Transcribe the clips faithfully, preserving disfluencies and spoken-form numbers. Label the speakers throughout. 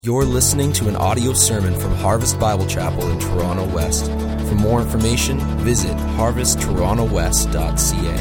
Speaker 1: You're listening to an audio sermon from Harvest Bible Chapel in Toronto West. For more information, visit harvest toronto west dot c a.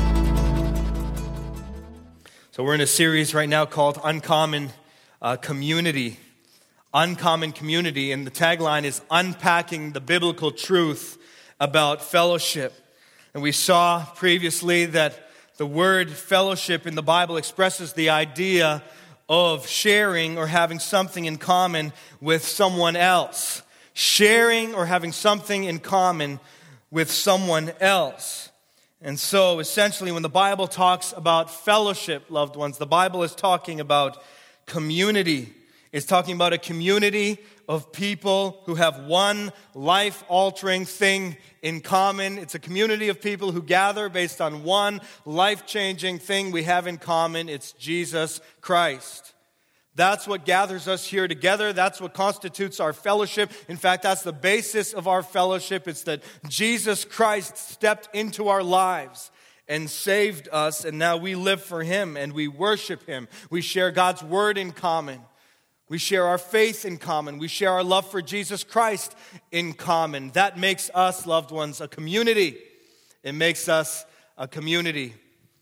Speaker 2: So we're in a series right now called Uncommon uh, Community. Uncommon Community, and the tagline is Unpacking the Biblical Truth About Fellowship. And we saw previously that the word fellowship in the Bible expresses the idea of sharing or having something in common with someone else. Sharing or having something in common with someone else. And so, essentially, when the Bible talks about fellowship, loved ones, the Bible is talking about community. It's talking about a community of people who have one life-altering thing in common. It's a community of people who gather based on one life-changing thing we have in common. It's Jesus Christ. That's what gathers us here together. That's what constitutes our fellowship. In fact, that's the basis of our fellowship. It's that Jesus Christ stepped into our lives and saved us, and now we live for Him and we worship Him. We share God's Word in common. We share our faith in common. We share our love for Jesus Christ in common. That makes us, loved ones, a community. It makes us a community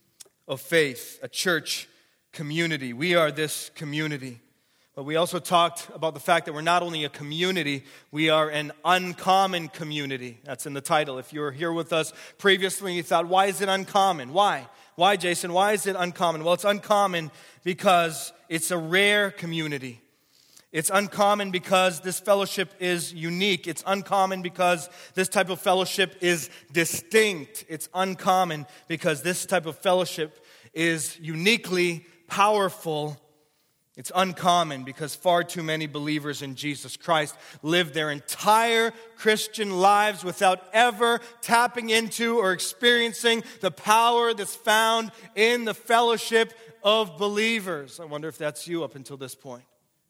Speaker 2: of faith, a church community. We are this community. But we also talked about the fact that we're not only a community, we are an uncommon community. That's in the title. If you were here with us previously and you thought, why is it uncommon? Why? Why, Jason? Why is it uncommon? Well, it's uncommon because it's a rare community. It's uncommon because this fellowship is unique. It's uncommon because this type of fellowship is distinct. It's uncommon because this type of fellowship is uniquely powerful. It's uncommon because far too many believers in Jesus Christ live their entire Christian lives without ever tapping into or experiencing the power that's found in the fellowship of believers. I wonder if that's you up until this point.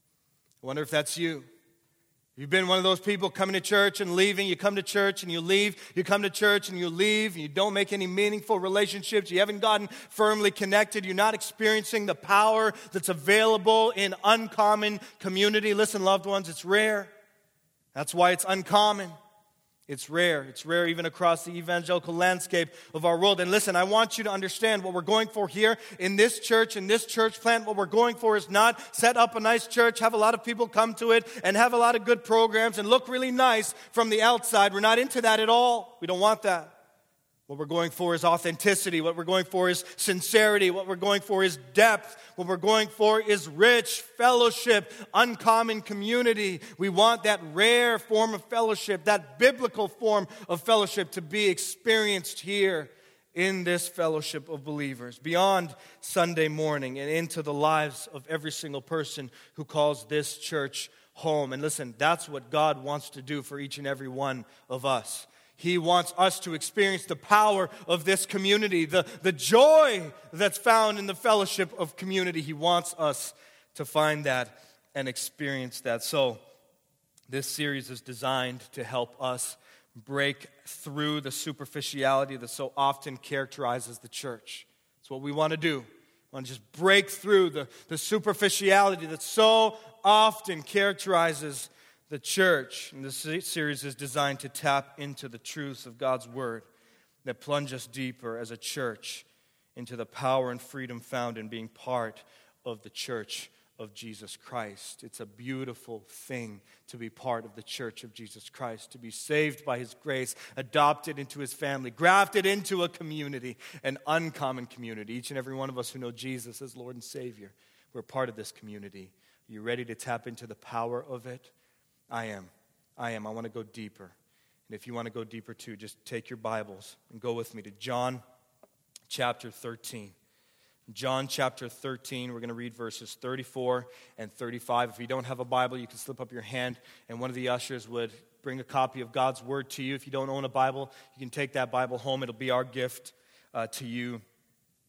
Speaker 2: I wonder if that's you. You've been one of those people coming to church and leaving. You come to church and you leave. You come to church and you leave. And you don't make any meaningful relationships. You haven't gotten firmly connected. You're not experiencing the power that's available in uncommon community. Listen, loved ones, it's rare. That's why it's uncommon. It's rare. It's rare even across the evangelical landscape of our world. And listen, I want you to understand what we're going for here in this church, in this church plant. What we're going for is not set up a nice church, have a lot of people come to it, and have a lot of good programs and look really nice from the outside. We're not into that at all. We don't want that. What we're going for is authenticity. What we're going for is sincerity. What we're going for is depth. What we're going for is rich fellowship, uncommon community. We want that rare form of fellowship, that biblical form of fellowship to be experienced here in this fellowship of believers, beyond Sunday morning and into the lives of every single person who calls this church home. And listen, that's what God wants to do for each and every one of us. He wants us to experience the power of this community, the, the joy that's found in the fellowship of community. He wants us to find that and experience that. So this series is designed to help us break through the superficiality that so often characterizes the church. That's what we want to do. We want to just break through the, the superficiality that so often characterizes the church. And this series is designed to tap into the truths of God's Word that plunge us deeper as a church into the power and freedom found in being part of the church of Jesus Christ. It's a beautiful thing to be part of the church of Jesus Christ, to be saved by His grace, adopted into His family, grafted into a community, an uncommon community. Each and every one of us who know Jesus as Lord and Savior, we're part of this community. Are you ready to tap into the power of it? I am. I am. I want to go deeper. And if you want to go deeper too, just take your Bibles and go with me to John chapter thirteen. John chapter thirteen, we're going to read verses thirty-four and thirty-five. If you don't have a Bible, you can slip up your hand and one of the ushers would bring a copy of God's Word to you. If you don't own a Bible, you can take that Bible home. It'll be our gift uh, to you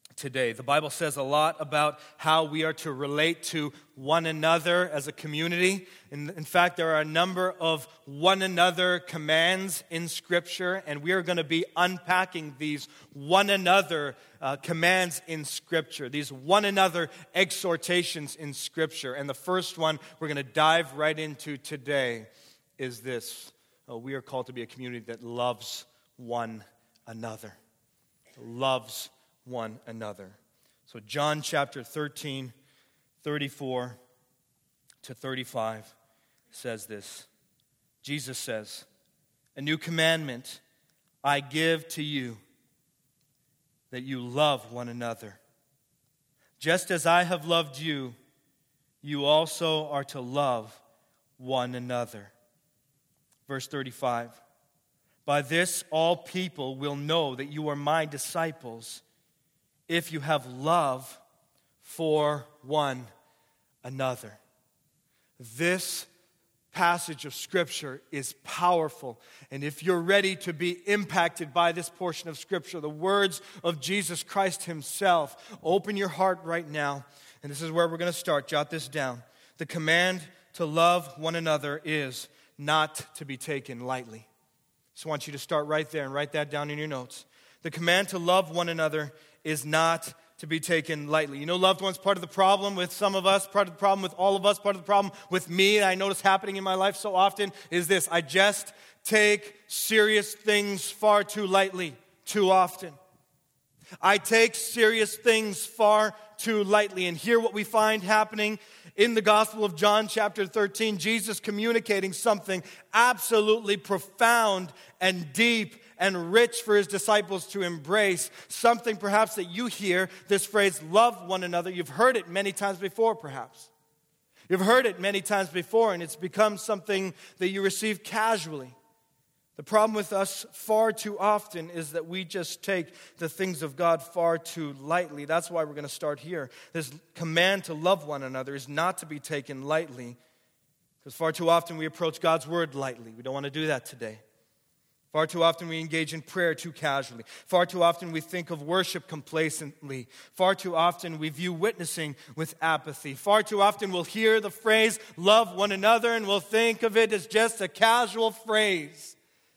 Speaker 2: today. The Bible says a lot about how we are to relate to one another as a community. In, in fact, there are a number of one another commands in Scripture, and we are going to be unpacking these one another uh, commands in Scripture, these one another exhortations in Scripture. And the first one we're going to dive right into today is this. Uh, we are called to be a community that loves one another. Loves one another. So John chapter thirteen, thirty-four to thirty-five says this. Jesus says, "A new commandment I give to you, that you love one another. Just as I have loved you, you also are to love one another." Verse thirty-five, "By this all people will know that you are my disciples, if you have love for one another." This passage of Scripture is powerful. And if you're ready to be impacted by this portion of Scripture, the words of Jesus Christ himself, open your heart right now. And this is where we're going to start. Jot this down. The command to love one another is not to be taken lightly. So I want you to start right there and write that down in your notes. The command to love one another is not to be taken lightly. You know, loved ones, part of the problem with some of us, part of the problem with all of us, part of the problem with me, and I notice happening in my life so often, is this. I just take serious things far too lightly, too often. I take serious things far too lightly. And here what we find happening in the Gospel of John chapter thirteen, Jesus communicating something absolutely profound and deep and rich for his disciples to embrace. Something perhaps that you hear, this phrase, love one another. You've heard it many times before perhaps. You've heard it many times before, and it's become something that you receive casually. The problem with us far too often is that we just take the things of God far too lightly. That's why we're going to start here. This command to love one another is not to be taken lightly, because far too often we approach God's word lightly. We don't want to do that today. Far too often we engage in prayer too casually. Far too often we think of worship complacently. Far too often we view witnessing with apathy. Far too often we'll hear the phrase, love one another, and we'll think of it as just a casual phrase.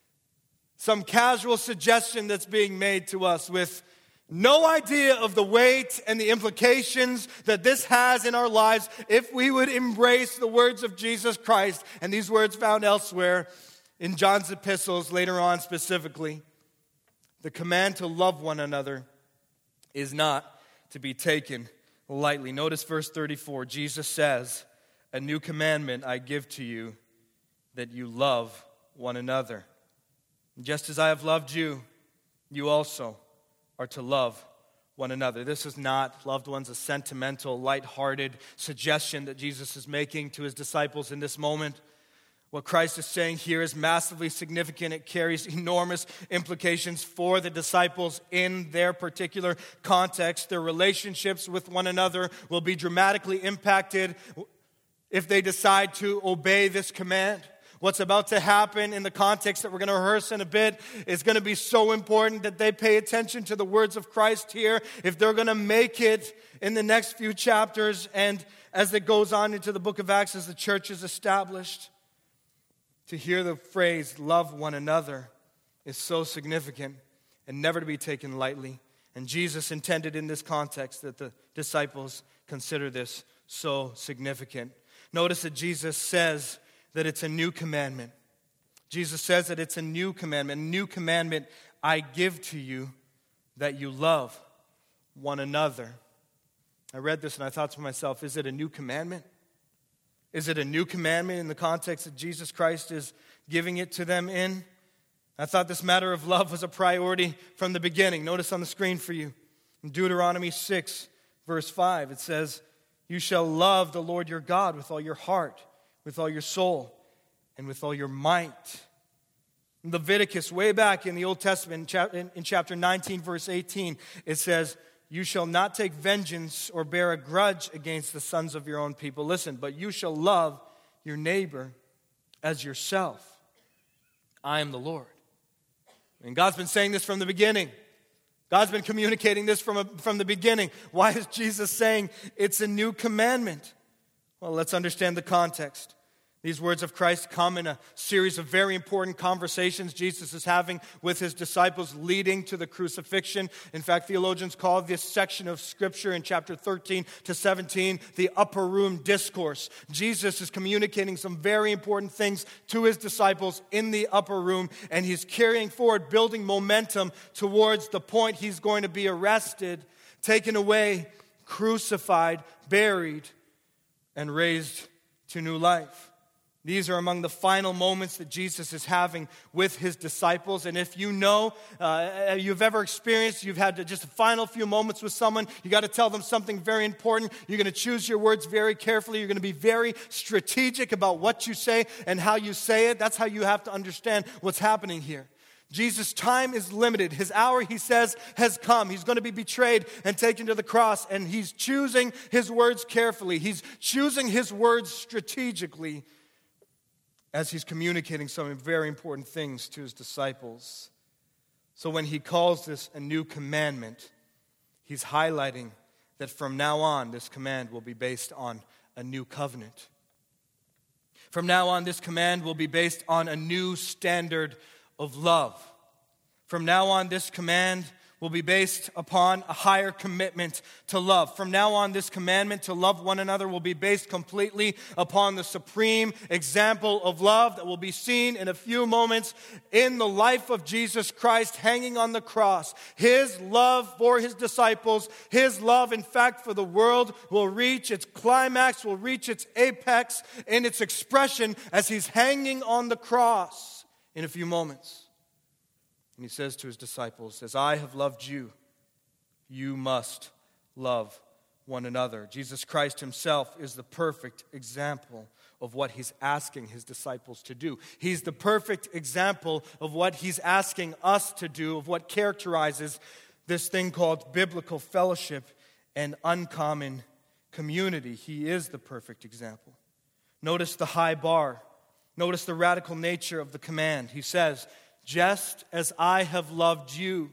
Speaker 2: Some casual suggestion that's being made to us with no idea of the weight and the implications that this has in our lives if we would embrace the words of Jesus Christ, and these words found elsewhere in John's epistles later on specifically. The command to love one another is not to be taken lightly. Notice verse thirty-four. Jesus says, "A new commandment I give to you, that you love one another. Just as I have loved you, you also are to love one another." This is not, loved ones, a sentimental, lighthearted suggestion that Jesus is making to his disciples in this moment. What Christ is saying here is massively significant. It carries enormous implications for the disciples in their particular context. Their relationships with one another will be dramatically impacted if they decide to obey this command. What's about to happen in the context that we're going to rehearse in a bit is going to be so important that they pay attention to the words of Christ here if they're going to make it in the next few chapters and as it goes on into the book of Acts as the church is established. To hear the phrase, love one another, is so significant and never to be taken lightly. And Jesus intended in this context that the disciples consider this so significant. Notice that Jesus says that it's a new commandment. Jesus says that it's a new commandment. A new commandment I give to you, that you love one another. I read this and I thought to myself, is it a new commandment? Is it a new commandment in the context that Jesus Christ is giving it to them in? I thought this matter of love was a priority from the beginning. Notice on the screen for you, in Deuteronomy six, verse five, it says, "You shall love the Lord your God with all your heart, with all your soul, and with all your might." In Leviticus, way back in the Old Testament, in chapter nineteen, verse eighteen, it says, "You shall not take vengeance or bear a grudge against the sons of your own people." Listen, "but you shall love your neighbor as yourself. I am the Lord." And God's been saying this from the beginning. God's been communicating this from, a, from the beginning. Why is Jesus saying it's a new commandment? Well, let's understand the context. These words of Christ come in a series of very important conversations Jesus is having with his disciples leading to the crucifixion. In fact, theologians call this section of Scripture in chapter thirteen to seventeen the upper room discourse. Jesus is communicating some very important things to his disciples in the upper room, and he's carrying forward, building momentum towards the point he's going to be arrested, taken away, crucified, buried, and raised to new life. These are among the final moments that Jesus is having with his disciples. And if you know, uh, you've ever experienced, you've had just a final few moments with someone, you got to tell them something very important. You're going to choose your words very carefully. You're going to be very strategic about what you say and how you say it. That's how you have to understand what's happening here. Jesus' time is limited. His hour, he says, has come. He's going to be betrayed and taken to the cross, and he's choosing his words carefully. He's choosing his words strategically as he's communicating some very important things to his disciples. So when he calls this a new commandment, he's highlighting that from now on, this command will be based on a new covenant. From now on, this command will be based on a new standard of love. From now on, this command will be based upon a higher commitment to love. From now on, this commandment to love one another will be based completely upon the supreme example of love that will be seen in a few moments in the life of Jesus Christ hanging on the cross. His love for his disciples, his love, in fact, for the world will reach its climax, will reach its apex in its expression as he's hanging on the cross in a few moments. And he says to his disciples, as I have loved you, you must love one another. Jesus Christ himself is the perfect example of what he's asking his disciples to do. He's the perfect example of what he's asking us to do, of what characterizes this thing called biblical fellowship and uncommon community. He is the perfect example. Notice the high bar. Notice the radical nature of the command. He says, just as I have loved you,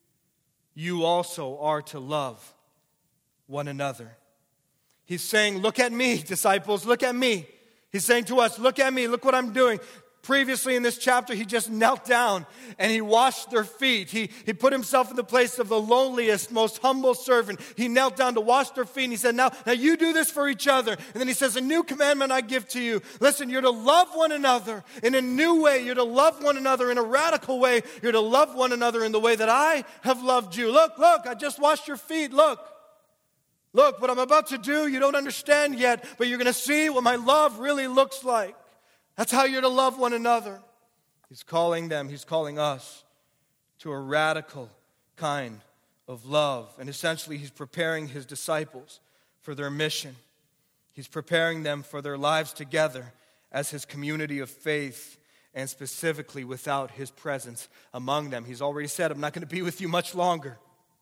Speaker 2: you also are to love one another. He's saying, look at me, disciples, look at me. He's saying to us, look at me, look what I'm doing. Previously in this chapter, he just knelt down and he washed their feet. He, he put himself in the place of the lowliest, most humble servant. He knelt down to wash their feet and he said, now, now you do this for each other. And then he says, a new commandment I give to you. Listen, you're to love one another in a new way. You're to love one another in a radical way. You're to love one another in the way that I have loved you. Look, look, I just washed your feet. Look. Look, what I'm about to do, you don't understand yet, but you're going to see what my love really looks like. That's how you're to love one another. He's calling them, he's calling us to a radical kind of love. And essentially, he's preparing his disciples for their mission. He's preparing them for their lives together as his community of faith, and specifically without his presence among them. He's already said, I'm not going to be with you much longer.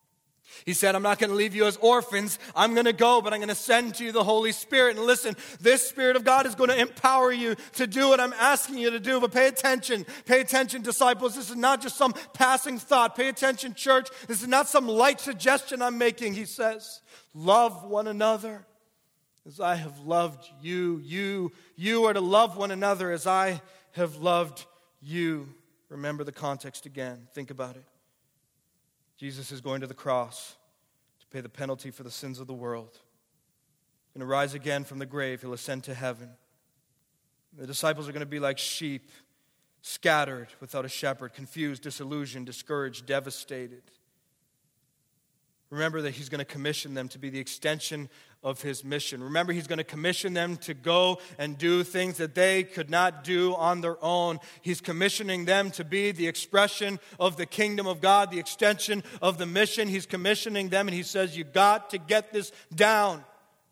Speaker 2: He said, I'm not going to leave you as orphans. I'm going to go, but I'm going to send to you the Holy Spirit. And listen, this Spirit of God is going to empower you to do what I'm asking you to do. But pay attention. Pay attention, disciples. This is not just some passing thought. Pay attention, church. This is not some light suggestion I'm making. He says, love one another as I have loved you. You, you are to love one another as I have loved you. Remember the context again. Think about it. Jesus is going to the cross to pay the penalty for the sins of the world. He's going to rise again from the grave. He'll ascend to heaven. The disciples are going to be like sheep, scattered without a shepherd, confused, disillusioned, discouraged, devastated. Remember that he's going to commission them to be the extension of his mission. Remember, he's going to commission them to go and do things that they could not do on their own. He's commissioning them to be the expression of the kingdom of God, the extension of the mission. He's commissioning them, and he says, you got to get this down.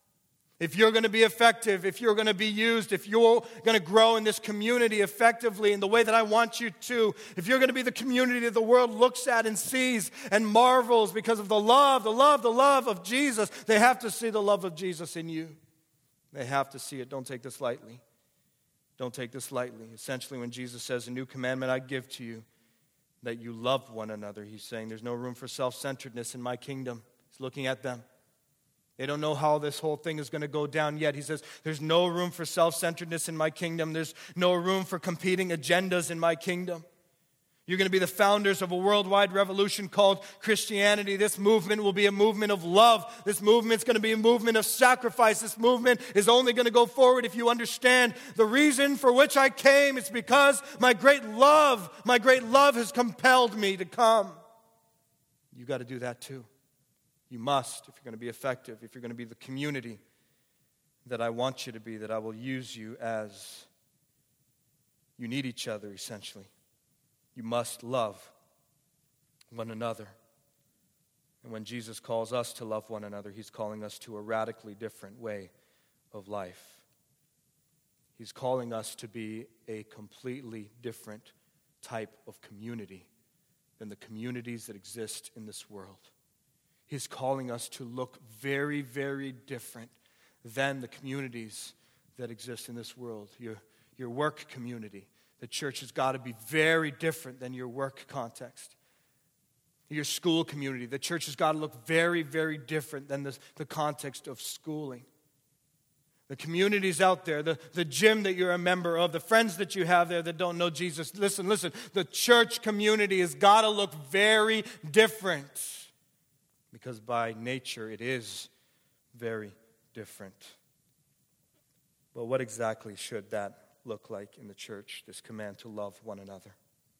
Speaker 2: If you're going to be effective, if you're going to be used, if you're going to grow in this community effectively in the way that I want you to, if you're going to be the community that the world looks at and sees and marvels because of the love, the love, the love of Jesus, they have to see the love of Jesus in you. They have to see it. Don't take this lightly. Don't take this lightly. Essentially, when Jesus says, a new commandment I give to you, that you love one another. He's saying there's no room for self-centeredness in my kingdom. He's looking at them. They don't know how this whole thing is going to go down yet. He says, there's no room for self-centeredness in my kingdom. There's no room for competing agendas in my kingdom. You're going to be the founders of a worldwide revolution called Christianity. This movement will be a movement of love. This movement is going to be a movement of sacrifice. This movement is only going to go forward if you understand the reason for which I came. It's because my great love, my great love has compelled me to come. You got to do that too. You must, if you're going to be effective, if you're going to be the community that I want you to be, that I will use you as. You need each other, essentially. You must love one another. And when Jesus calls us to love one another, He's calling us to a radically different way of life. He's calling us to be a completely different type of community than the communities that exist in this world. He's calling us to look very, very different than the communities that exist in this world. Your, your work community. The church has got to be very different than your work context. Your school community. The church has got to look very, very different than the, the context of schooling. The communities out there, the, the gym that you're a member of, the friends that you have there that don't know Jesus. Listen, listen. The church community has got to look very different. Because by nature, it is very different. But what exactly should that look like in the church, this command to love one another?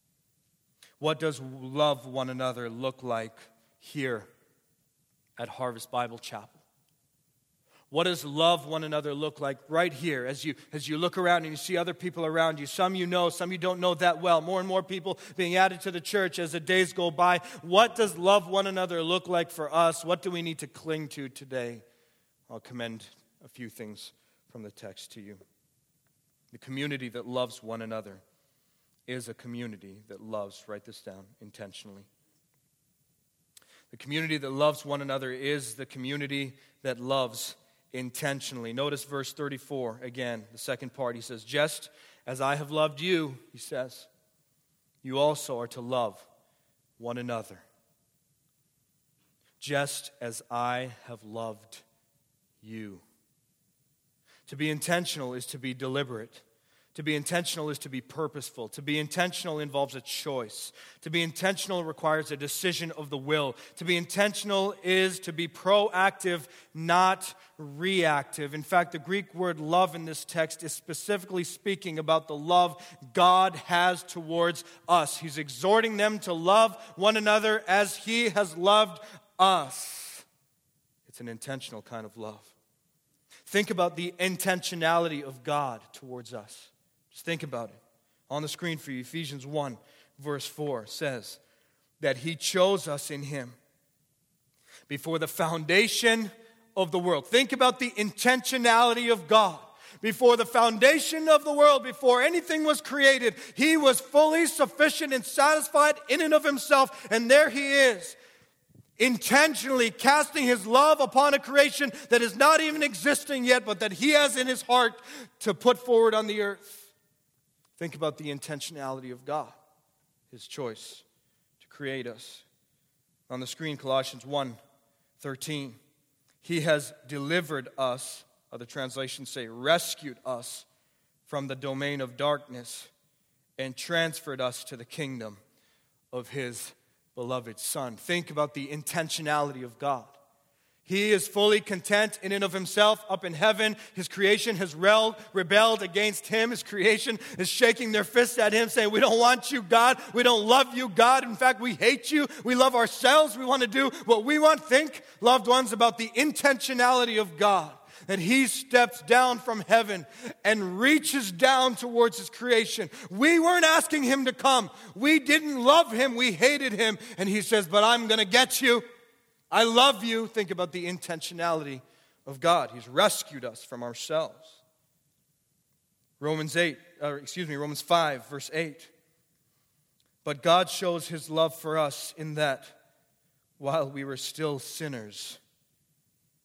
Speaker 2: What does love one another look like here at Harvest Bible Chapel? What does love one another look like right here as you as you look around and you see other people around you? Some you know, some you don't know that well. More and more people being added to the church as the days go by. What does love one another look like for us? What do we need to cling to today? I'll commend a few things from the text to you. The community that loves one another is a community that loves, write this down, intentionally. The community that loves one another is the community that loves intentionally. Notice verse thirty-four again, the second part. He says, just as I have loved you, he says, you also are to love one another. Just as I have loved you. To be intentional is to be deliberate. To be intentional is to be purposeful. To be intentional involves a choice. To be intentional requires a decision of the will. To be intentional is to be proactive, not reactive. In fact, the Greek word love in this text is specifically speaking about the love God has towards us. He's exhorting them to love one another as He has loved us. It's an intentional kind of love. Think about the intentionality of God towards us. Just think about it. On the screen for you, Ephesians one, verse four says that He chose us in Him before the foundation of the world. Think about the intentionality of God. Before the foundation of the world, before anything was created, He was fully sufficient and satisfied in and of Himself. And there He is, intentionally casting His love upon a creation that is not even existing yet, but that He has in His heart to put forward on the earth. Think about the intentionality of God, His choice to create us. On the screen, Colossians one thirteen. He has delivered us, other translations say rescued us, from the domain of darkness and transferred us to the kingdom of His beloved Son. Think about the intentionality of God. He is fully content in and of Himself up in heaven. His creation has rebelled, rebelled against Him. His creation is shaking their fists at Him, saying, we don't want you, God. We don't love you, God. In fact, we hate you. We love ourselves. We want to do what we want. Think, loved ones, about the intentionality of God. That He steps down from heaven and reaches down towards His creation. We weren't asking Him to come. We didn't love Him. We hated Him. And He says, but I'm going to get you. I love you. Think about the intentionality of God. He's rescued us from ourselves. Romans eight, or excuse me, Romans five, verse eight. But God shows His love for us in that while we were still sinners,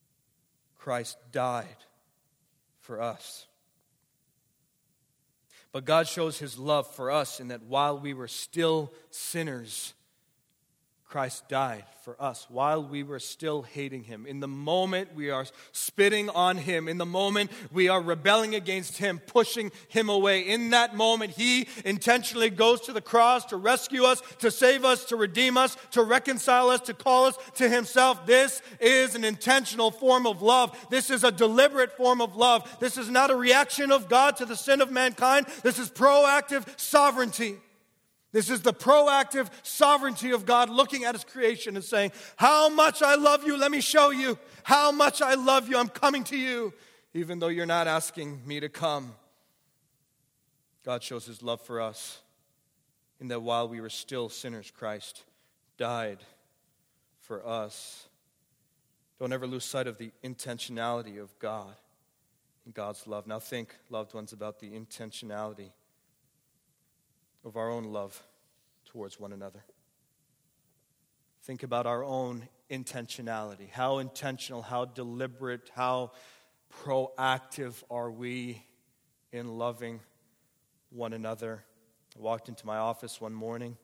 Speaker 2: Christ died for us. But God shows his love for us in that while we were still sinners, Christ died for us. While we were still hating him, in the moment we are spitting on him, in the moment we are rebelling against him, pushing him away, in that moment he intentionally goes to the cross to rescue us, to save us, to redeem us, to reconcile us, to call us to himself. This is an intentional form of love. This is a deliberate form of love. This is not a reaction of God to the sin of mankind. This is proactive sovereignty. This is the proactive sovereignty of God looking at his creation and saying, how much I love you, let me show you. How much I love you, I'm coming to you, even though you're not asking me to come. God shows his love for us in that while we were still sinners, Christ died for us. Don't ever lose sight of the intentionality of God and God's love. Now think, loved ones, about the intentionality of our own love towards one another. Think about our own intentionality. How intentional, how deliberate, how proactive are we in loving one another? I walked into my office one morning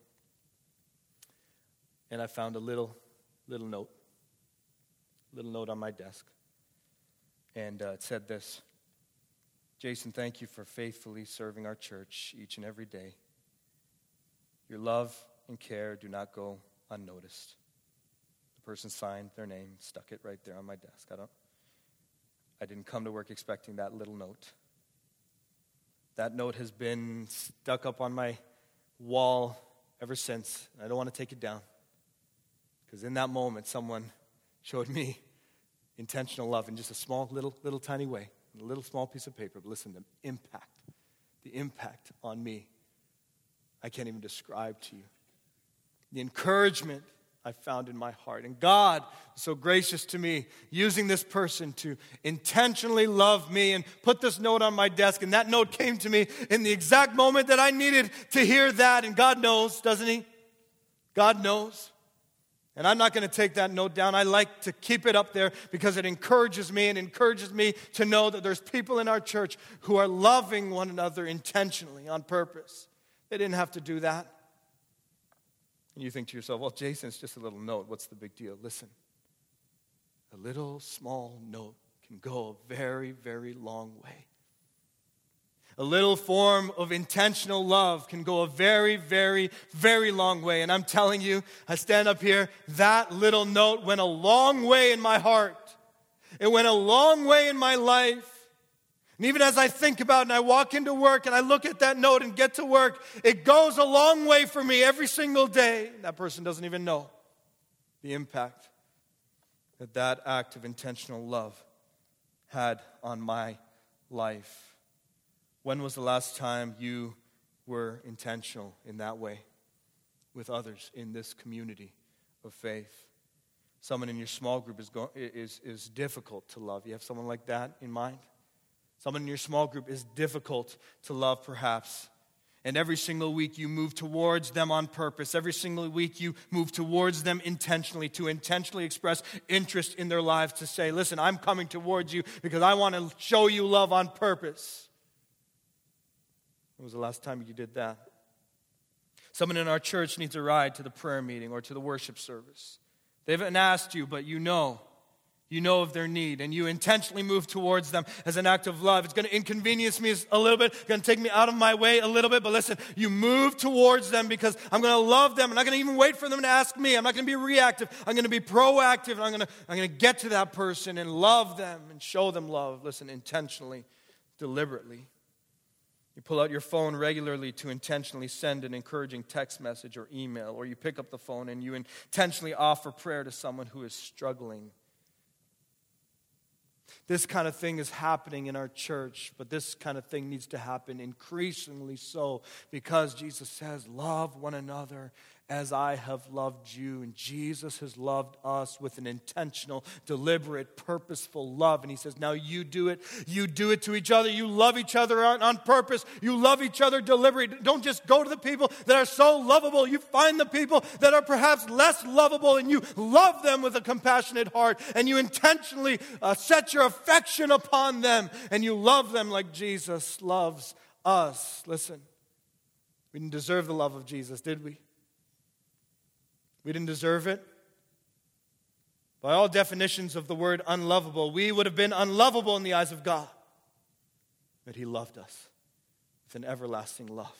Speaker 2: and I found a little, little note, little note on my desk. And uh, it said this: Jason, thank you for faithfully serving our church each and every day. Your love and care do not go unnoticed. The person signed their name, stuck it right there on my desk. I don't, I didn't come to work expecting that little note. That note has been stuck up on my wall ever since. I don't want to take it down. Because in that moment, someone showed me intentional love in just a small, little, little tiny way. A little small piece of paper. But listen, the impact, the impact on me, I can't even describe to you. The encouragement I found in my heart. And God is so gracious to me, using this person to intentionally love me and put this note on my desk. And that note came to me in the exact moment that I needed to hear that. And God knows, doesn't he? God knows. And I'm not going to take that note down. I like to keep it up there because it encourages me and encourages me to know that there's people in our church who are loving one another intentionally, on purpose. They didn't have to do that. And you think to yourself, well, Jason, it's just a little note. What's the big deal? Listen, a little small note can go a very, very long way. A little form of intentional love can go a very, very, very long way. And I'm telling you, I stand up here, that little note went a long way in my heart. It went a long way in my life. And even as I think about it and I walk into work and I look at that note and get to work, it goes a long way for me every single day. That person doesn't even know the impact that that act of intentional love had on my life. When was the last time you were intentional in that way with others in this community of faith? Someone in your small group is, go- is, is difficult to love. You have someone like that in mind? Someone in your small group is difficult to love, perhaps. And every single week you move towards them on purpose. Every single week you move towards them intentionally, to intentionally express interest in their lives, to say, listen, I'm coming towards you because I want to show you love on purpose. When was the last time you did that? Someone in our church needs a ride to the prayer meeting or to the worship service. They haven't asked you, but you know. You know of their need, and you intentionally move towards them as an act of love. It's going to inconvenience me a little bit. It's going to take me out of my way a little bit. But listen, you move towards them because I'm going to love them. I'm not going to even wait for them to ask me. I'm not going to be reactive. I'm going to be proactive. And I'm going to, I'm going to get to that person and love them and show them love. Listen, intentionally, deliberately. You pull out your phone regularly to intentionally send an encouraging text message or email, or you pick up the phone and you intentionally offer prayer to someone who is struggling. This kind of thing is happening in our church, but this kind of thing needs to happen increasingly so, because Jesus says, love one another as I have loved you. And Jesus has loved us with an intentional, deliberate, purposeful love. And he says, now you do it. You do it to each other. You love each other on, on purpose. You love each other deliberately. Don't just go to the people that are so lovable. You find the people that are perhaps less lovable, and you love them with a compassionate heart. And you intentionally uh, set your affection upon them. And you love them like Jesus loves us. Listen, we didn't deserve the love of Jesus, did we? We didn't deserve it. By all definitions of the word unlovable, we would have been unlovable in the eyes of God. But He loved us with an everlasting love,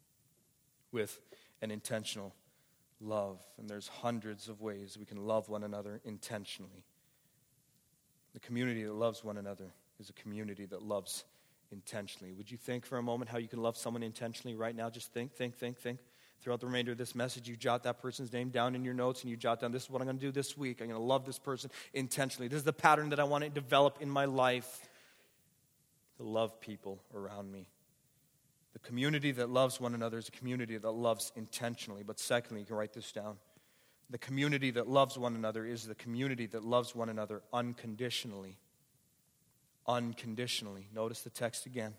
Speaker 2: with an intentional love. And there's hundreds of ways we can love one another intentionally. The community that loves one another is a community that loves intentionally. Would you think for a moment how you can love someone intentionally right now? Just think, think, think, think. Throughout the remainder of this message, you jot that person's name down in your notes and you jot down, this is what I'm going to do this week. I'm going to love this person intentionally. This is the pattern that I want to develop in my life, to love people around me. The community that loves one another is a community that loves intentionally. But secondly, you can write this down. The community that loves one another is the community that loves one another unconditionally. Unconditionally. Notice the text again.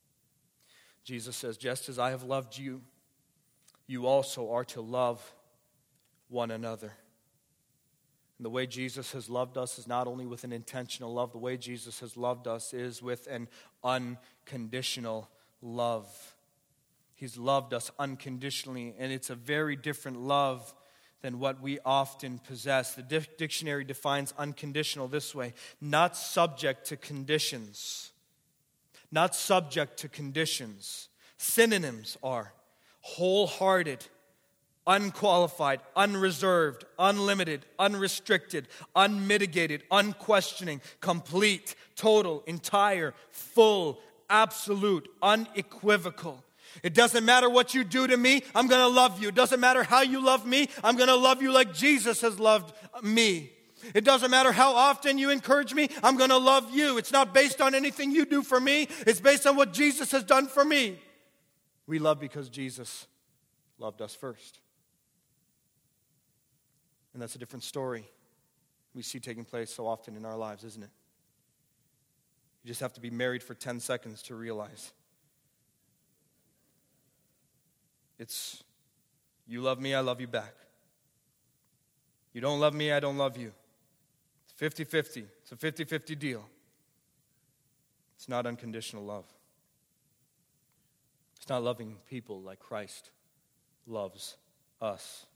Speaker 2: Jesus says, just as I have loved you, you also are to love one another. And the way Jesus has loved us is not only with an intentional love. The way Jesus has loved us is with an unconditional love. He's loved us unconditionally, and it's a very different love than what we often possess. The dictionary defines unconditional this way: not subject to conditions. Not subject to conditions. Synonyms are wholehearted, unqualified, unreserved, unlimited, unrestricted, unmitigated, unquestioning, complete, total, entire, full, absolute, unequivocal. It doesn't matter what you do to me, I'm going to love you. It doesn't matter how you love me, I'm going to love you like Jesus has loved me. It doesn't matter how often you encourage me, I'm going to love you. It's not based on anything you do for me, it's based on what Jesus has done for me. We love because Jesus loved us first. And that's a different story we see taking place so often in our lives, isn't it? You just have to be married for ten seconds to realize. It's, you love me, I love you back. You don't love me, I don't love you. It's fifty-fifty. It's a fifty-fifty deal. It's not unconditional love. It's not loving people like Christ loves us.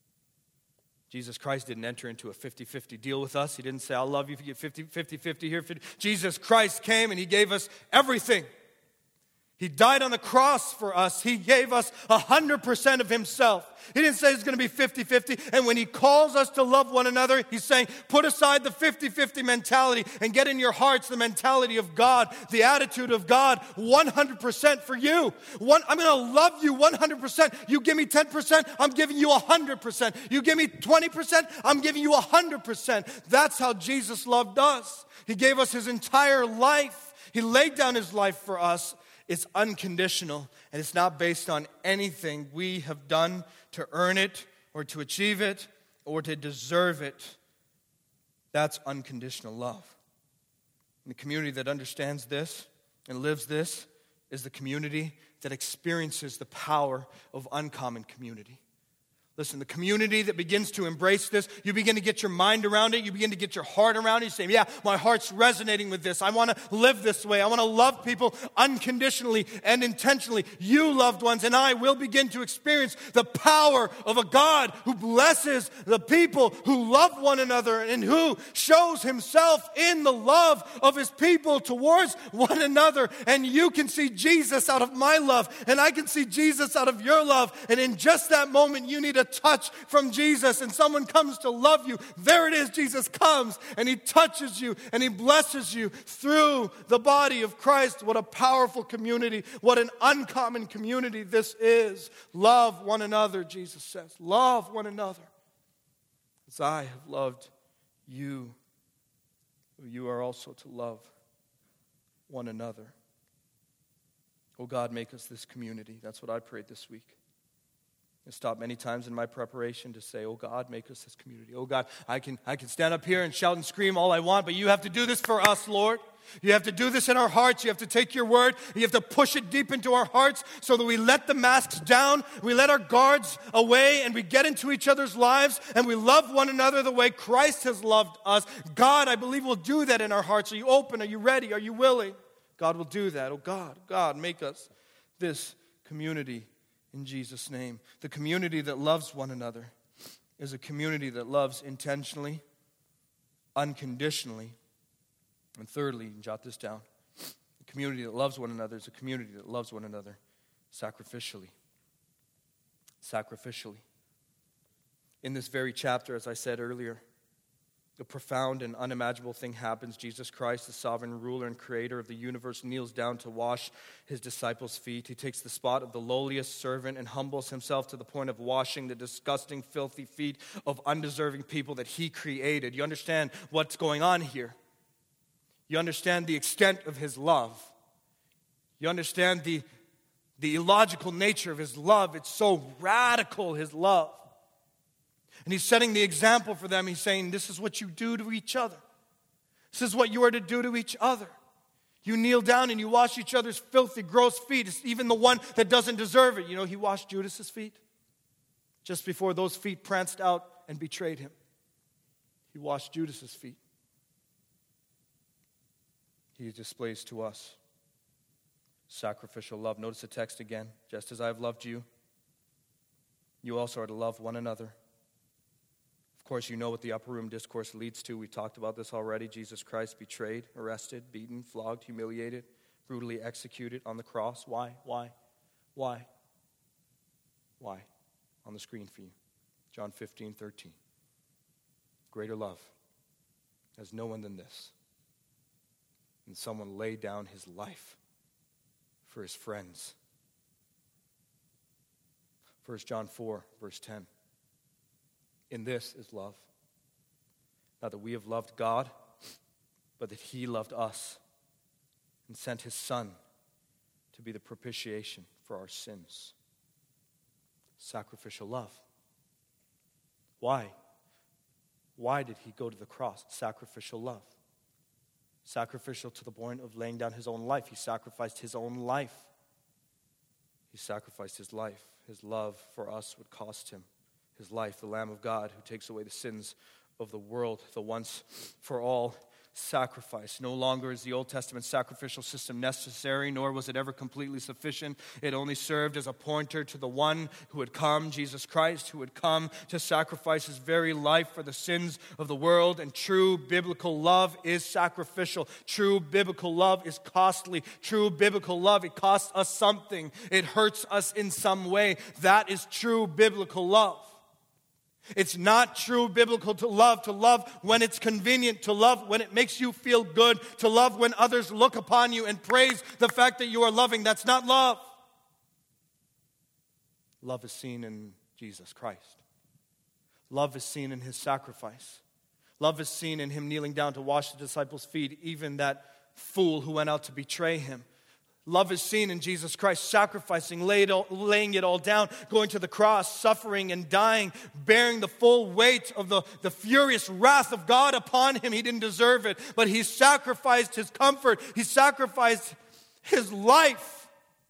Speaker 2: Jesus Christ didn't enter into a fifty-fifty deal with us. He didn't say, I'll love you if you get fifty-fifty here. fifty. Jesus Christ came and He gave us everything. He died on the cross for us. He gave us one hundred percent of Himself. He didn't say it's going to be fifty-fifty. And when He calls us to love one another, He's saying, put aside the fifty-fifty mentality and get in your hearts the mentality of God, the attitude of God, one hundred percent for you. One, I'm going to love you one hundred percent. You give me ten percent, I'm giving you one hundred percent. You give me twenty percent, I'm giving you one hundred percent. That's how Jesus loved us. He gave us His entire life. He laid down His life for us. It's unconditional, and it's not based on anything we have done to earn it or to achieve it or to deserve it. That's unconditional love. And the community that understands this and lives this is the community that experiences the power of uncommon community. Listen, the community that begins to embrace this, you begin to get your mind around it, you begin to get your heart around it, you say, yeah, my heart's resonating with this. I want to live this way. I want to love people unconditionally and intentionally. You, loved ones, and I will begin to experience the power of a God who blesses the people who love one another and who shows Himself in the love of His people towards one another. And you can see Jesus out of my love, and I can see Jesus out of your love. And in just that moment, you need a touch from Jesus, and someone comes to love you. There it is. Jesus comes and He touches you and He blesses you through the body of Christ. What a powerful community. What an uncommon community this is. Love one another, Jesus says. Love one another as I have loved you. You are also to love one another. Oh God, make us this community. That's what I prayed this week. I stopped many times in my preparation to say, oh God, make us this community. Oh God, I can I can stand up here and shout and scream all I want, but you have to do this for us, Lord. You have to do this in our hearts. You have to take your word. You have to push it deep into our hearts so that we let the masks down, we let our guards away, and we get into each other's lives, and we love one another the way Christ has loved us. God, I believe, will do that in our hearts. Are you open? Are you ready? Are you willing? God will do that. Oh God, God, make us this community in Jesus' name. The community that loves one another is a community that loves intentionally, unconditionally, and thirdly, jot this down, the community that loves one another is a community that loves one another sacrificially. Sacrificially. In this very chapter, as I said earlier, a profound and unimaginable thing happens. Jesus Christ, the sovereign ruler and creator of the universe, kneels down to wash his disciples' feet. He takes the spot of the lowliest servant and humbles himself to the point of washing the disgusting, filthy feet of undeserving people that he created. You understand what's going on here? You understand the extent of his love. You understand the, the illogical nature of his love. It's so radical, his love. And he's setting the example for them. He's saying, this is what you do to each other. This is what you are to do to each other. You kneel down and you wash each other's filthy, gross feet. It's even the one that doesn't deserve it. You know, he washed Judas's feet just before those feet pranced out and betrayed him. He washed Judas's feet. He displays to us sacrificial love. Notice the text again. Just as I have loved you, you also are to love one another. Of course, you know what the upper room discourse leads to. We talked about this already. Jesus Christ betrayed, arrested, beaten, flogged, humiliated, brutally executed on the cross. Why? Why? Why? Why? On the screen for you. John fifteen, thirteen. Greater love has no one than this. And someone laid down his life for his friends. First John four, verse ten. In this is love. Not that we have loved God, but that he loved us and sent his Son to be the propitiation for our sins. Sacrificial love. Why? Why did he go to the cross? Sacrificial love. Sacrificial to the point of laying down his own life. He sacrificed his own life. He sacrificed his life. His love for us would cost him his life, the Lamb of God who takes away the sins of the world, the once for all sacrifice. No longer is the Old Testament sacrificial system necessary, nor was it ever completely sufficient. It only served as a pointer to the one who had come, Jesus Christ, who had come to sacrifice his very life for the sins of the world. And true biblical love is sacrificial. True biblical love is costly. True biblical love, it costs us something. It hurts us in some way. That is true biblical love. It's not true biblical to love, to love when it's convenient, to love when it makes you feel good, to love when others look upon you and praise the fact that you are loving. That's not love. Love is seen in Jesus Christ. Love is seen in his sacrifice. Love is seen in him kneeling down to wash the disciples' feet, even that fool who went out to betray him. Love is seen in Jesus Christ sacrificing, laying it all down, going to the cross, suffering and dying, bearing the full weight of the, the furious wrath of God upon him. He didn't deserve it, but he sacrificed his comfort. He sacrificed his life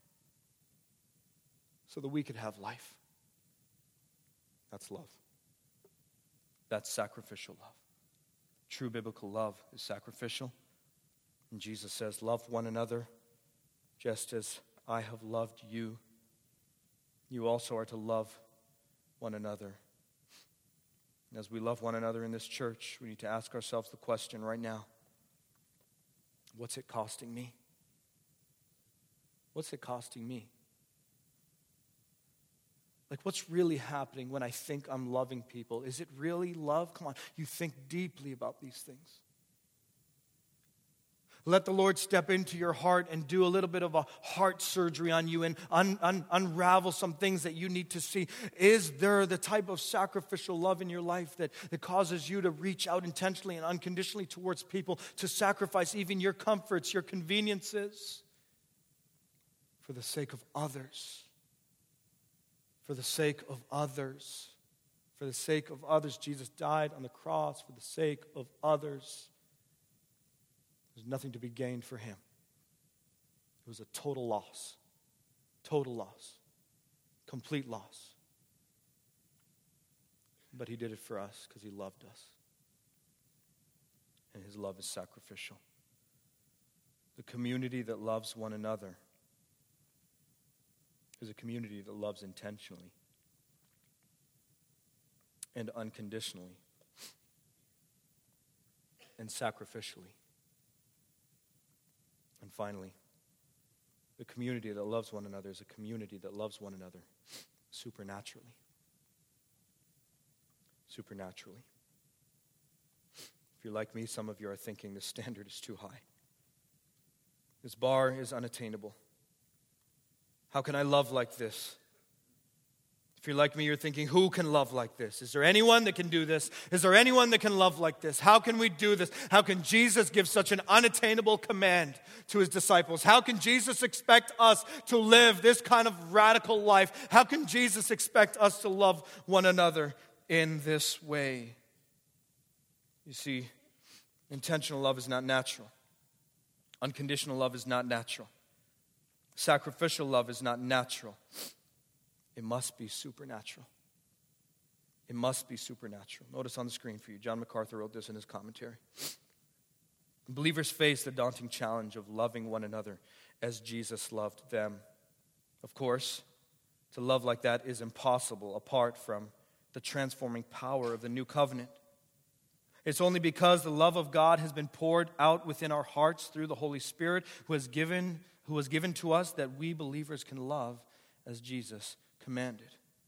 Speaker 2: so that we could have life. That's love. That's sacrificial love. True biblical love is sacrificial. And Jesus says, love one another. Just as I have loved you, you also are to love one another. And as we love one another in this church, we need to ask ourselves the question right now, what's it costing me? What's it costing me? Like, what's really happening when I think I'm loving people? Is it really love? Come on, you think deeply about these things. Let the Lord step into your heart and do a little bit of a heart surgery on you and un, un, unravel some things that you need to see. Is there the type of sacrificial love in your life that, that causes you to reach out intentionally and unconditionally towards people, to sacrifice even your comforts, your conveniences, for the sake of others? For the sake of others. For the sake of others. Jesus died on the cross for the sake of others. There's nothing to be gained for him. It was a total loss. Total loss. Complete loss. But he did it for us because he loved us. And his love is sacrificial. The community that loves one another is a community that loves intentionally and unconditionally and sacrificially. And finally, the community that loves one another is a community that loves one another supernaturally. Supernaturally. If you're like me, some of you are thinking the standard is too high. This bar is unattainable. How can I love like this? If you're like me, you're thinking, who can love like this? Is there anyone that can do this? Is there anyone that can love like this? How can we do this? How can Jesus give such an unattainable command to his disciples? How can Jesus expect us to live this kind of radical life? How can Jesus expect us to love one another in this way? You see, intentional love is not natural. Unconditional love is not natural. Sacrificial love is not natural. It must be supernatural. It must be supernatural. Notice on the screen for you, John MacArthur wrote this in his commentary. Believers face the daunting challenge of loving one another as Jesus loved them. Of course, to love like that is impossible apart from the transforming power of the new covenant. It's only because the love of God has been poured out within our hearts through the Holy Spirit who has given, who was given to us that we believers can love as Jesus commanded.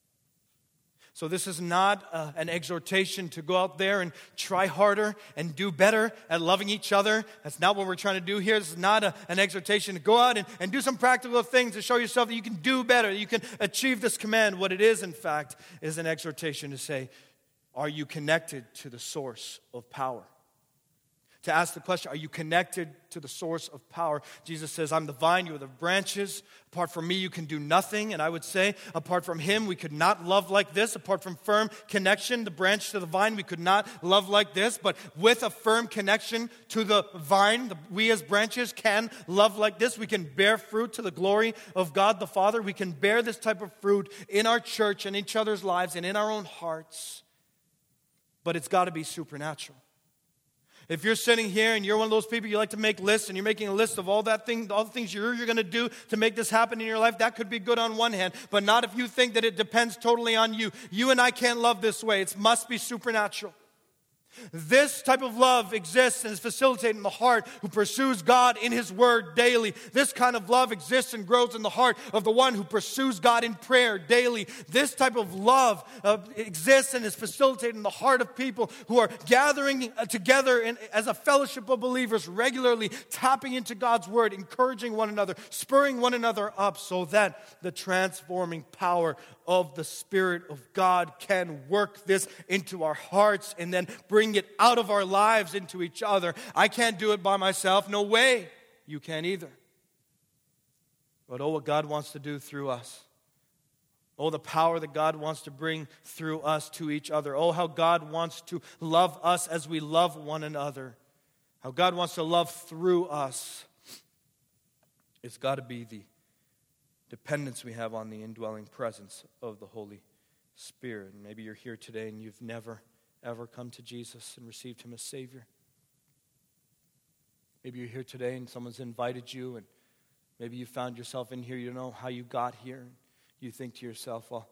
Speaker 2: So this is not uh, an exhortation to go out there and try harder and do better at loving each other. That's not what we're trying to do here. This is not a, an exhortation to go out and, and do some practical things to show yourself that you can do better, that you can achieve this command. What it is, in fact, is an exhortation to say, are you connected to the source of power? To ask the question, are you connected to the source of power? Jesus says, I'm the vine, you are the branches. Apart from me, you can do nothing. And I would say, apart from him, we could not love like this. Apart from firm connection, the branch to the vine, we could not love like this. But with a firm connection to the vine, the, we as branches can love like this. We can bear fruit to the glory of God the Father. We can bear this type of fruit in our church and each other's lives and in our own hearts. But it's got to be supernatural. If you're sitting here and you're one of those people, you like to make lists and you're making a list of all that thing, all the things you're, you're going to do to make this happen in your life, that could be good on one hand, but not if you think that it depends totally on you. You and I can't love this way. It must be supernatural. This type of love exists and is facilitated in the heart who pursues God in His Word daily. This kind of love exists and grows in the heart of the one who pursues God in prayer daily. This type of love uh, exists and is facilitated in the heart of people who are gathering together in, as a fellowship of believers regularly, tapping into God's Word, encouraging one another, spurring one another up so that the transforming power of the Spirit of God can work this into our hearts and then bring it out of our lives into each other. I can't do it by myself. No way. You can't either. But oh, what God wants to do through us. Oh, the power that God wants to bring through us to each other. Oh, how God wants to love us as we love one another. How God wants to love through us. It's got to be the dependence we have on the indwelling presence of the Holy Spirit. And maybe you're here today and you've never, ever come to Jesus and received Him as Savior. Maybe you're here today and someone's invited you, and maybe you found yourself in here. You don't know how you got here. And you think to yourself, well,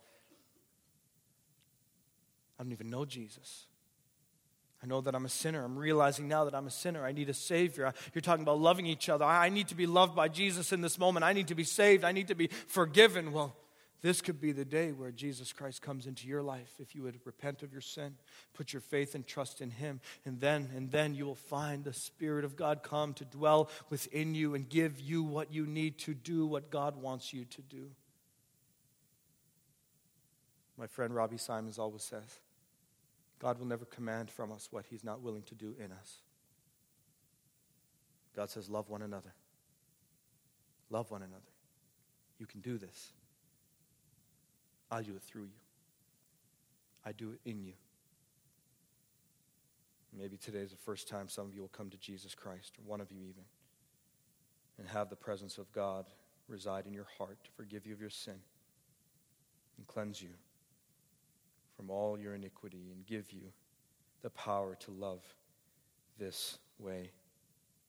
Speaker 2: I don't even know Jesus. I know that I'm a sinner. I'm realizing now that I'm a sinner. I need a Savior. You're talking about loving each other. I need to be loved by Jesus in this moment. I need to be saved. I need to be forgiven. Well, this could be the day where Jesus Christ comes into your life if you would repent of your sin, put your faith and trust in Him, and then and then you will find the Spirit of God come to dwell within you and give you what you need to do what God wants you to do. My friend Robbie Simons always says, God will never command from us what He's not willing to do in us. God says, love one another. Love one another. You can do this. I do it through you. I do it in you. Maybe today is the first time some of you will come to Jesus Christ, or one of you even, and have the presence of God reside in your heart to forgive you of your sin and cleanse you from all your iniquity and give you the power to love this way.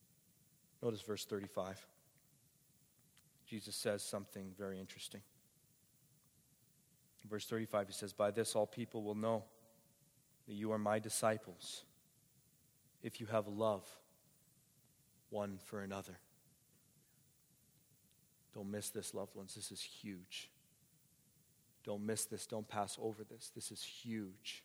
Speaker 2: Notice verse thirty-five. Jesus says something very interesting. In verse thirty-five, he says, by this all people will know that you are my disciples, if you have love one for another. Don't miss this, loved ones. This is huge. Don't miss this. Don't pass over this. This is huge.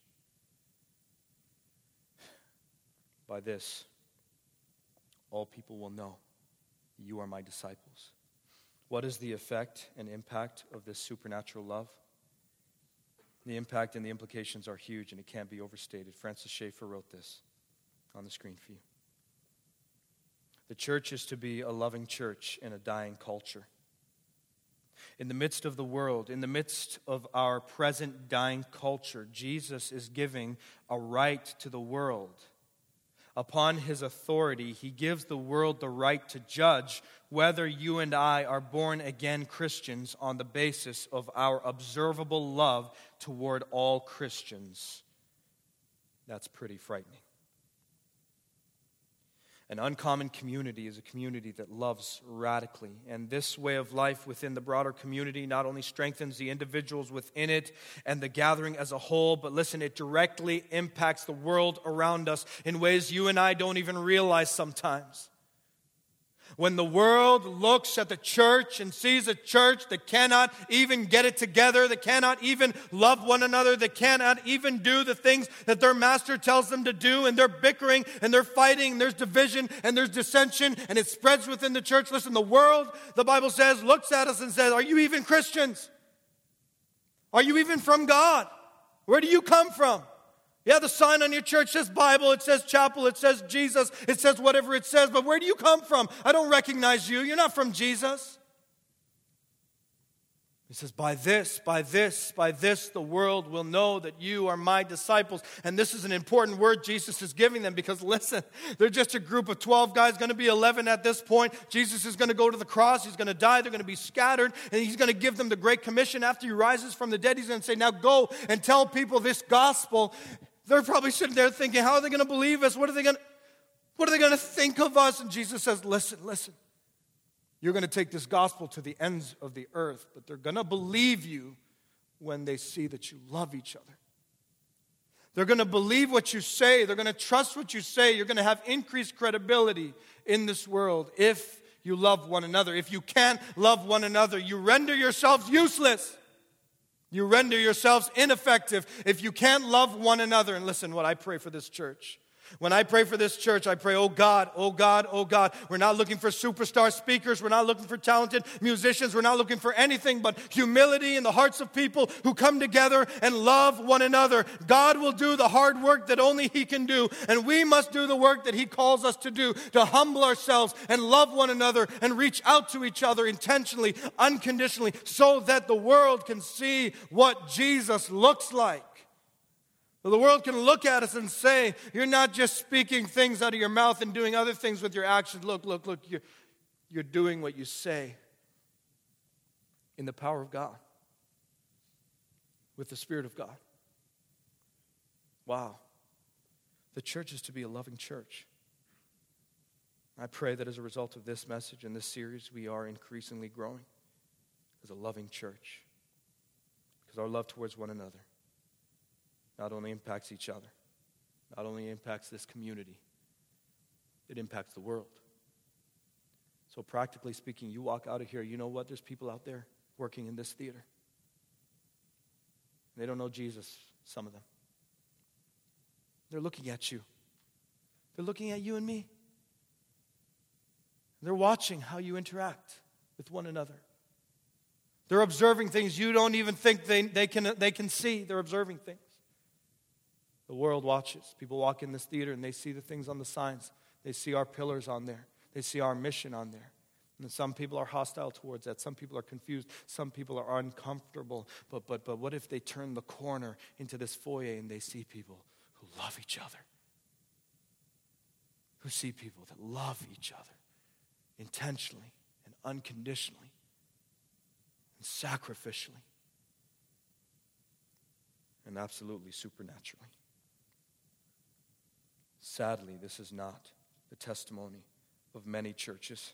Speaker 2: By this, all people will know that you are my disciples. What is the effect and impact of this supernatural love? The impact and the implications are huge, and it can't be overstated. Francis Schaeffer wrote this on the screen for you. The church is to be a loving church in a dying culture. In the midst of the world, in the midst of our present dying culture, Jesus is giving a right to the world. Upon his authority, he gives the world the right to judge whether you and I are born again Christians on the basis of our observable love toward all Christians. That's pretty frightening. An uncommon community is a community that loves radically. And this way of life within the broader community not only strengthens the individuals within it and the gathering as a whole, but listen, it directly impacts the world around us in ways you and I don't even realize sometimes. When the world looks at the church and sees a church that cannot even get it together, that cannot even love one another, that cannot even do the things that their master tells them to do, and they're bickering and they're fighting, and there's division and there's dissension, and it spreads within the church. Listen, the world, the Bible says, looks at us and says, are you even Christians? Are you even from God? Where do you come from? Yeah, the sign on your church says Bible, it says chapel, it says Jesus, it says whatever it says, but where do you come from? I don't recognize you. You're not from Jesus. He says, by this, by this, by this, the world will know that you are my disciples. And this is an important word Jesus is giving them because, listen, they're just a group of twelve guys, going to be eleven at this point. Jesus is going to go to the cross. He's going to die. They're going to be scattered. And he's going to give them the Great Commission after he rises from the dead. He's going to say, now go and tell people this gospel. They're probably sitting there thinking, how are they going to believe us? What are they going to, what are they going to think of us? And Jesus says, listen, listen. You're going to take this gospel to the ends of the earth, but they're going to believe you when they see that you love each other. They're going to believe what you say. They're going to trust what you say. You're going to have increased credibility in this world if you love one another. If you can't love one another, you render yourselves useless. You render yourselves ineffective if you can't love one another. And listen, what I pray for this church. When I pray for this church, I pray, oh God, oh God, oh God. We're not looking for superstar speakers. We're not looking for talented musicians. We're not looking for anything but humility in the hearts of people who come together and love one another. God will do the hard work that only He can do. And we must do the work that He calls us to do, to humble ourselves and love one another and reach out to each other intentionally, unconditionally, so that the world can see what Jesus looks like. The world can look at us and say, you're not just speaking things out of your mouth and doing other things with your actions. Look, look, look, you're, you're doing what you say in the power of God, with the Spirit of God. Wow. The church is to be a loving church. I pray that as a result of this message and this series, we are increasingly growing as a loving church, because our love towards one another not only impacts each other, not only impacts this community, it impacts the world. So practically speaking, you walk out of here, you know what? There's people out there working in this theater. They don't know Jesus, some of them. They're looking at you. They're looking at you and me. They're watching how you interact with one another. They're observing things you don't even think they, they can, they can see. They're observing things. The world watches. People walk in this theater and they see the things on the signs. They see our pillars on there. They see our mission on there. And some people are hostile towards that. Some people are confused. Some people are uncomfortable. But but but what if they turn the corner into this foyer and they see people who love each other? Who see people that love each other intentionally and unconditionally and sacrificially and absolutely supernaturally. Sadly, this is not the testimony of many churches.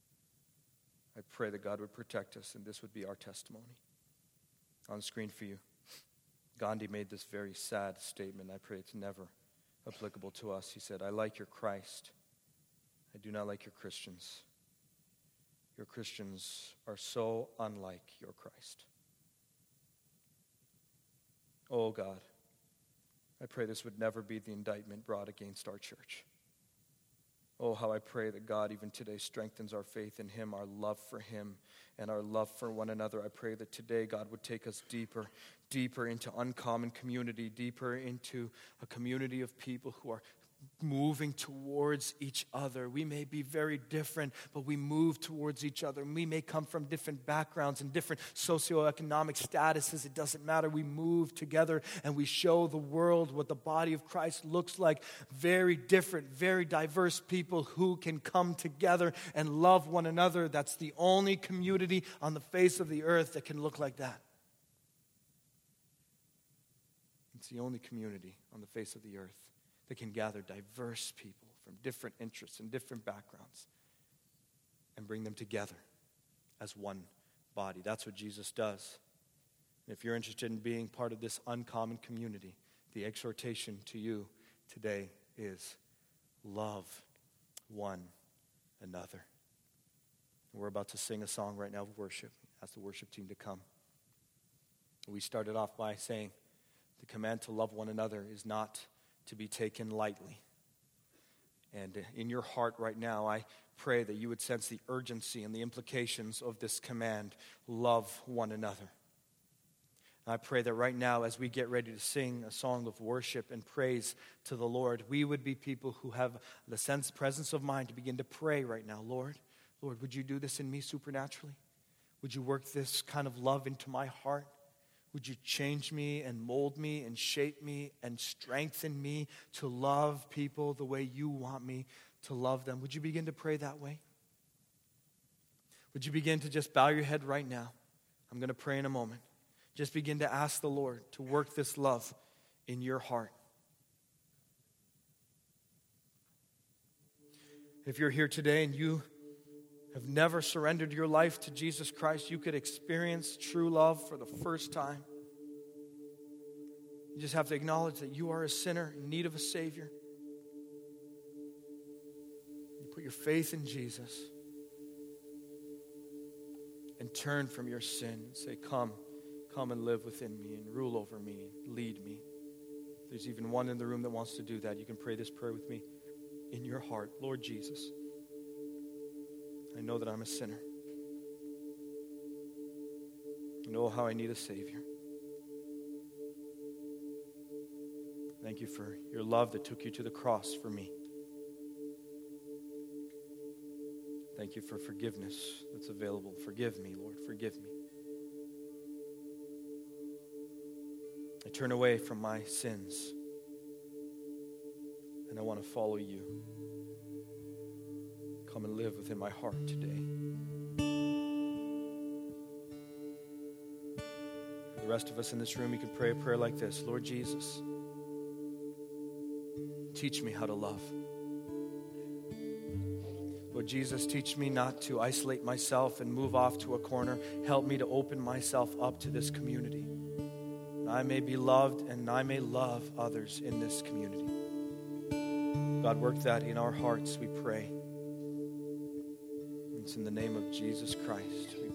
Speaker 2: I pray that God would protect us and this would be our testimony. On the screen for you, Gandhi made this very sad statement. I pray it's never applicable to us. He said, I like your Christ. I do not like your Christians. Your Christians are so unlike your Christ. Oh God, I pray this would never be the indictment brought against our church. Oh, how I pray that God even today strengthens our faith in Him, our love for Him, and our love for one another. I pray that today God would take us deeper, deeper into uncommon community, deeper into a community of people who are moving towards each other. We may be very different, but we move towards each other. We may come from different backgrounds and different socioeconomic statuses. It doesn't matter. We move together and we show the world what the body of Christ looks like. Very different, very diverse people who can come together and love one another. That's the only community on the face of the earth that can look like that. It's the only community on the face of the earth that can gather diverse people from different interests and different backgrounds and bring them together as one body. That's what Jesus does. And if you're interested in being part of this uncommon community, the exhortation to you today is love one another. And we're about to sing a song right now of worship. Ask the worship team to come. We started off by saying the command to love one another is not to be taken lightly. And in your heart right now, I pray that you would sense the urgency and the implications of this command, love one another. And I pray that right now, as we get ready to sing a song of worship and praise to the Lord, we would be people who have the sense, presence of mind to begin to pray right now. Lord, Lord, would you do this in me supernaturally? Would you work this kind of love into my heart? Would you change me and mold me and shape me and strengthen me to love people the way you want me to love them? Would you begin to pray that way? Would you begin to just bow your head right now? I'm going to pray in a moment. Just begin to ask the Lord to work this love in your heart. If you're here today and you have never surrendered your life to Jesus Christ, you could experience true love for the first time. You just have to acknowledge that you are a sinner in need of a Savior. You put your faith in Jesus and turn from your sin and say, come, come and live within me and rule over me and lead me. If there's even one in the room that wants to do that, you can pray this prayer with me in your heart. Lord Jesus, I know that I'm a sinner. I know how I need a Savior. Thank you for your love that took you to the cross for me. Thank you for forgiveness that's available. Forgive me, Lord. Forgive me. I turn away from my sins and I want to follow you. Come and live within my heart today. For the rest of us in this room, you can pray a prayer like this. Lord Jesus, teach me how to love. Lord Jesus, teach me not to isolate myself and move off to a corner. Help me to open myself up to this community. I may be loved and I may love others in this community. God, work that in our hearts, we pray. It's in the name of Jesus Christ we